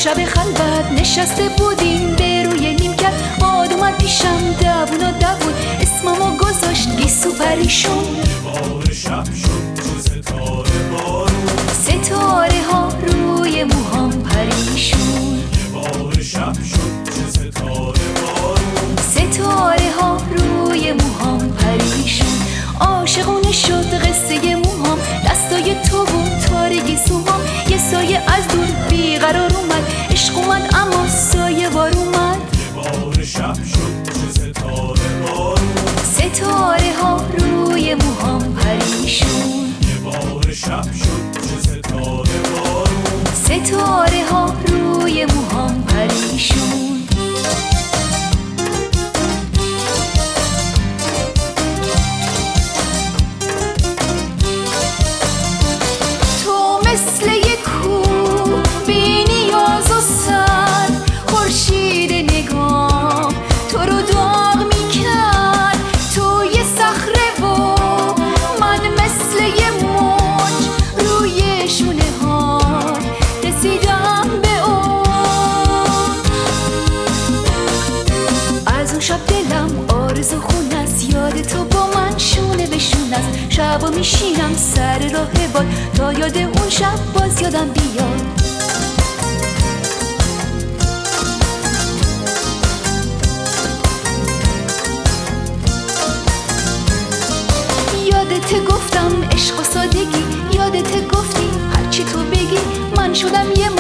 شب خلوت نشسته بودیم به روی نیمکت، باد اومد پیشم دوون و دوون اسممو گذاشت گیسو پریشون. بار شب شد چه ستاره بارون، ستاره ها روی موهام پریشون. بار شب شد چه ستاره بارون، ستاره ها روی موهام پریشون. عاشقونه شد قصه موهام، دستای تو بود تارگی سوهام. یه سایه از دور بیقرار اومد، عشق اومد اما سایه وار اومد. بار شب شد چه ستاره بارون، ستاره ها روی موهام پریشون. بار شب شد چه ستاره بارون، ستاره ها روی موهام پریشون. تو مثل یک کوه بی نیاز و سر، خورشید نگاه تو رو داغ میکرد. تو یه صخره و من مثل یه موج روی شونه ها رسیدم به اون. از اون شب دلم آرزو خون است، یاد تو با من شونه به شونه است. شبا میشینم سر راه باد تا یاد اون شب باز یادم بیاد. یادت گفتم عشق و سادگی، یادت گفتی هرچی تو بگی من شدم یه